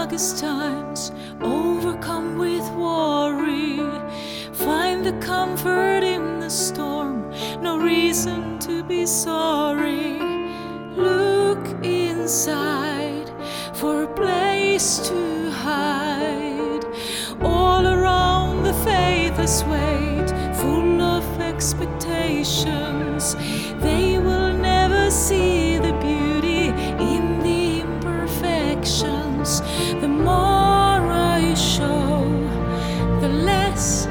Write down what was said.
darkest times, overcome with worry. Find the comfort in the storm, no reason to be sorry. Look inside for a place to hide. All around the faithless wait, full of expectations. They will never see the beauty in the imperfections. The more I show, the less